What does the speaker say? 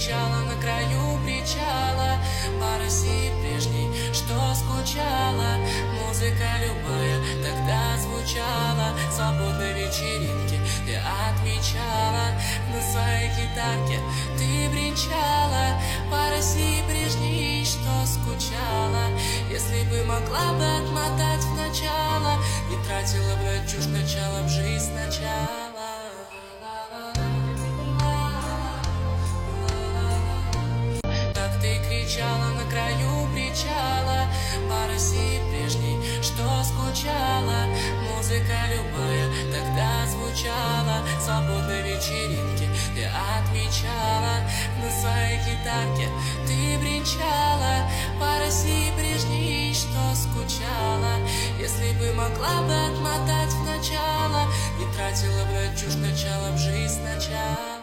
кричала на краю причала по России прежней, что скучала. Музыка любая тогда звучала, свободной вечеринки ты отмечала. На своей гитарке ты бренчала по России прежней, что скучала. Если бы могла бы отмотать в начало, не тратила бы на чушь началом жизнь сначала. Так ты кричала на краю причала по России прежней, что скучала. Музыка любая тогда звучала, свободной вечеринки ты отмечала. На своей гитарке ты бренчала по России прежней, что скучала. Если бы могла бы отмотать в начало, не тратила бы на чушь началом жизнь сначала.